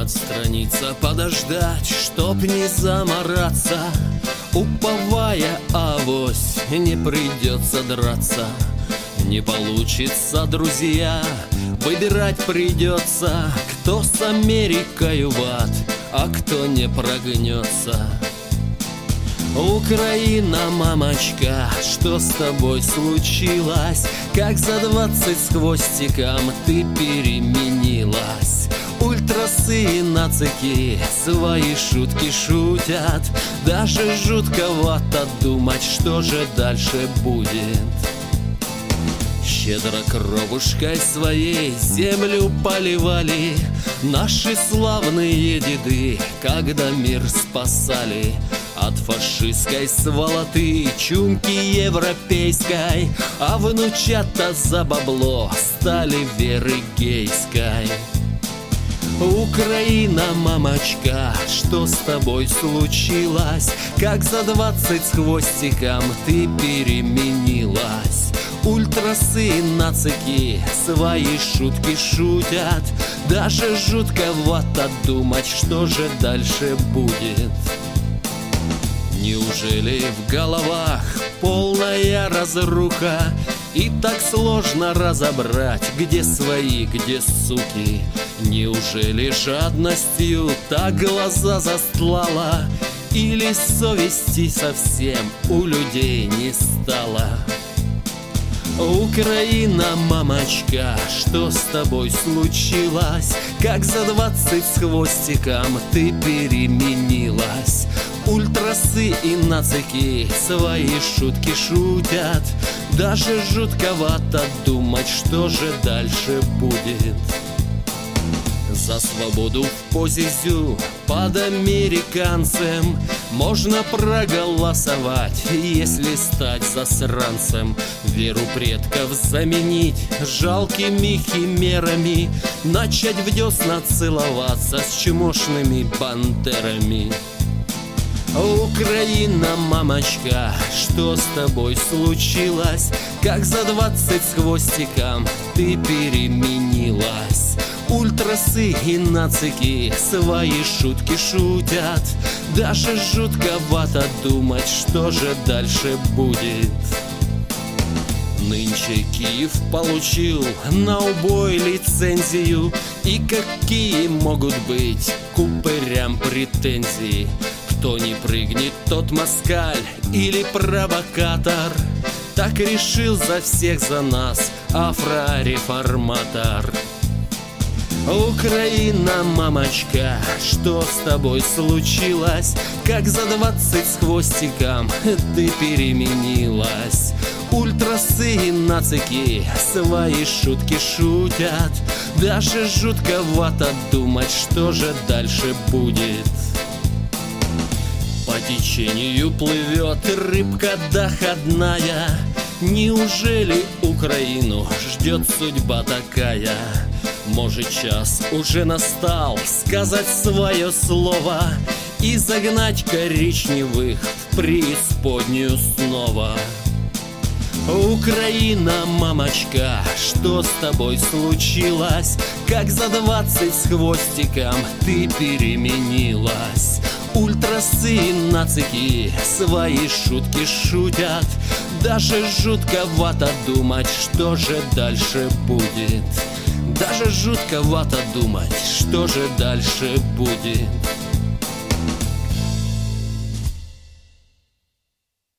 Отстраниться, подождать, чтоб не замораться, уповая, авось не придется драться. Не получится, друзья, выбирать придется, кто с Америкой в ад, а кто не прогнется. Украина, мамочка, что с тобой случилось? Как за 20 с хвостиком ты переменилась? Ультрасы и нацики свои шутки шутят, даже жутковато думать, что же дальше будет. Щедро кровушкой своей землю поливали наши славные деды, когда мир спасали от фашистской сволоты, чумки европейской, а внучата за бабло стали веры гейской. Украина, мамочка, что с тобой случилось? Как за 20 с хвостиком ты переменилась? Ультрасы и нацики свои шутки шутят, даже жутковато думать, что же дальше будет. Неужели в головах полная разруха, и так сложно разобрать, где свои, где суки? Неужели жадностью так глаза застлала, или совести совсем у людей не стало? Украина, мамочка, что с тобой случилось? Как за 20 с хвостиком ты переменилась? Ультрасы и нацики свои шутки шутят, даже жутковато думать, что же дальше будет. За свободу в позе зю под американцем можно проголосовать, если стать засранцем. Веру предков заменить жалкими химерами, начать в десна целоваться с чмошными бандерами. Украина, мамочка, что с тобой случилось? Как за 20 с хвостиком ты переменилась? Ультрасы и нацики свои шутки шутят, даже жутковато думать, что же дальше будет. Нынче Киев получил на убой лицензию, и какие могут быть к упырям претензии? Кто не прыгнет, тот москаль или провокатор, так решил за всех за нас афрореформатор. Украина, мамочка, что с тобой случилось? Как за 20 с хвостиком ты переменилась? Ультрасы и нацики свои шутки шутят, даже жутковато думать, что же дальше будет. По течению плывет рыбка доходная, неужели Украину ждет судьба такая? Может, час уже настал сказать свое слово и загнать коричневых в преисподнюю снова. Украина, мамочка, что с тобой случилось? Как за 20 с хвостиком ты переменилась? Ультрасы и нацики свои шутки шутят, даже жутковато думать, что же дальше будет. Даже жутковато думать, что же дальше будет.